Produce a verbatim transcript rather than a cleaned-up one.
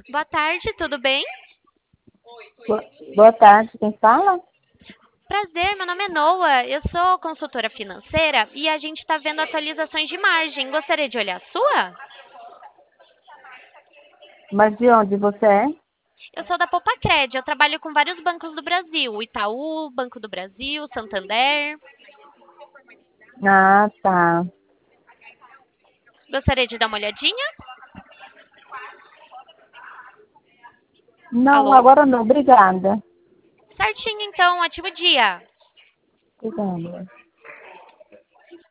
Boa tarde, tudo bem? Boa boa tarde, quem fala? Prazer, meu nome é Noah, eu sou consultora financeira e a gente está vendo atualizações de margem. Gostaria de olhar a sua? Mas de onde você é? Eu sou da Popacred, eu trabalho com vários bancos do Brasil, Itaú, Banco do Brasil, Santander. Ah, tá. Gostaria de dar uma olhadinha? Não, Alô? agora não, obrigada. Certinho, então, ativo o dia. Obrigada.